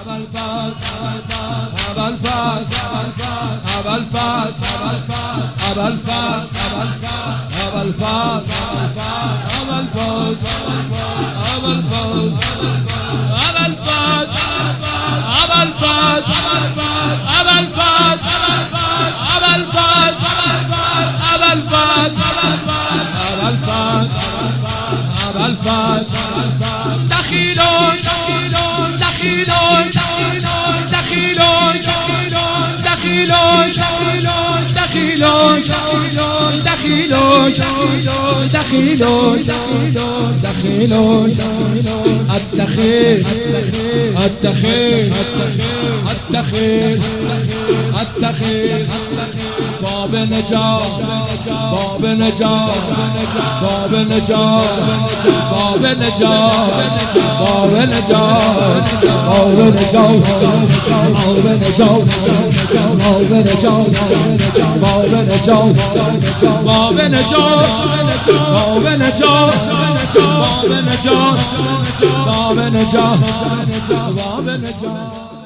باب نجات باب نجات باب نجات باب نجات باب نجات باب نجات باب نجات باب نجات باب نجات باب نجات باب نجات باب نجات باب نجات باب نجات